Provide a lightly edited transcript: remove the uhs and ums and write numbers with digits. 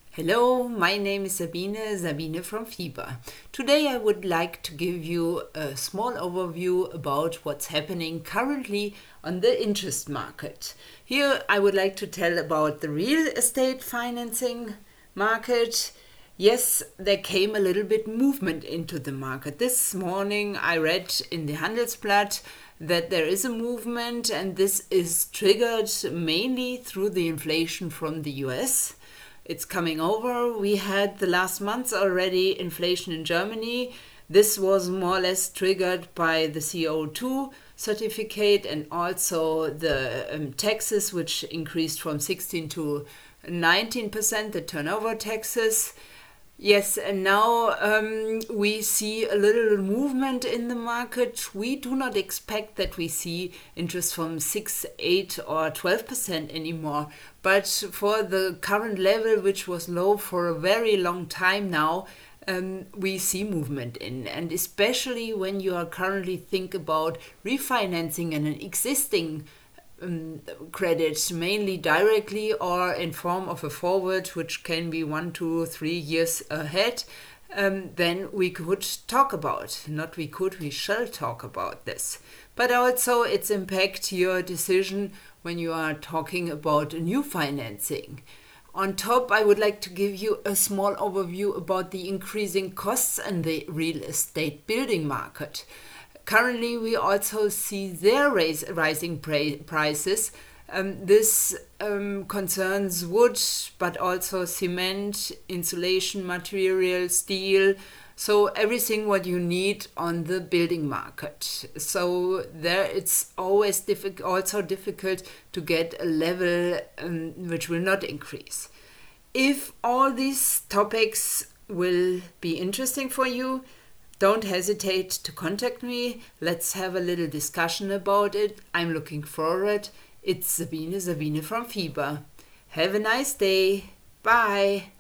Hello, my name is Sabine from FIBA. Today I would like to give you a small overview about what's happening currently on the interest market. Here I would like to tell about the real estate financing market. Yes, there came a little bit movement into the market. This morning I read in the Handelsblatt that there is a movement, and this is triggered mainly through the inflation from the US. It's coming over. We had the last months already inflation in Germany. This was more or less triggered by the CO2 certificate and also the taxes, which increased from 16 to 19%, the turnover taxes. Yes, and now we see a little movement in the market. We do not expect that we see interest from 6, 8 or 12% anymore. But for the current level, which was low for a very long time now, we see movement in. And especially when you are currently think about refinancing an existing credit, mainly directly or in form of a forward, which can be 1, 2, 3 years ahead, then we could talk about, not we could, we shall talk about this. But also it's impact your decision when you are talking about new financing. On top, I would like to give you a small overview about the increasing costs in the real estate building market. Currently, we also see their rising prices. This concerns wood, but also cement, insulation material, steel, so everything what you need on the building market. So there it's always also difficult to get a level which will not increase. If all these topics will be interesting for you, don't hesitate to contact me. Let's have a little discussion about it. I'm looking forward. It's Sabine from FIBA. Have a nice day. Bye.